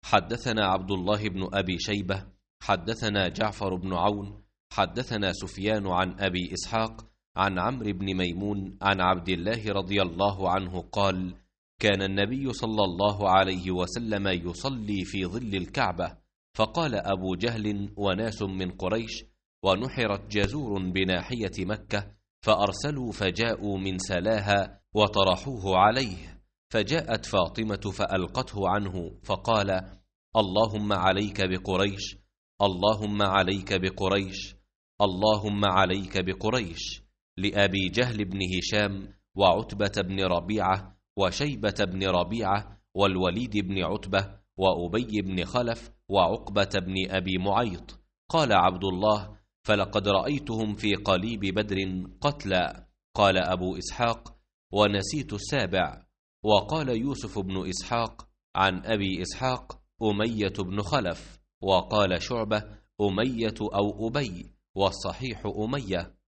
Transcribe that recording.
حدثنا عبد الله بن أبي شيبة حدثنا جعفر بن عون حدثنا سفيان عن أبي إسحاق عن عمرو بن ميمون عن عبد الله رضي الله عنه قال: كان النبي صلى الله عليه وسلم يصلي في ظل الكعبة، فقال أبو جهل وناس من قريش: ونحرت جزور بناحية مكة، فأرسلوا فجاءوا من سلاها وطرحوه عليه، فجاءت فاطمة فألقته عنه، فقال: اللهم عليك بقريش، اللهم عليك بقريش، اللهم عليك بقريش، لأبي جهل بن هشام وعتبة بن ربيعة وشيبة بن ربيعة والوليد بن عتبة وأبي بن خلف وعقبة بن أبي معيط. قال عبد الله: فلقد رأيتهم في قليب بدر قتلى. قال أبو إسحاق: ونسيت السابع. وقال يوسف بن إسحاق عن أبي إسحاق: أمية بن خلف. وقال شعبة: أمية أو أبي، والصحيح أمية.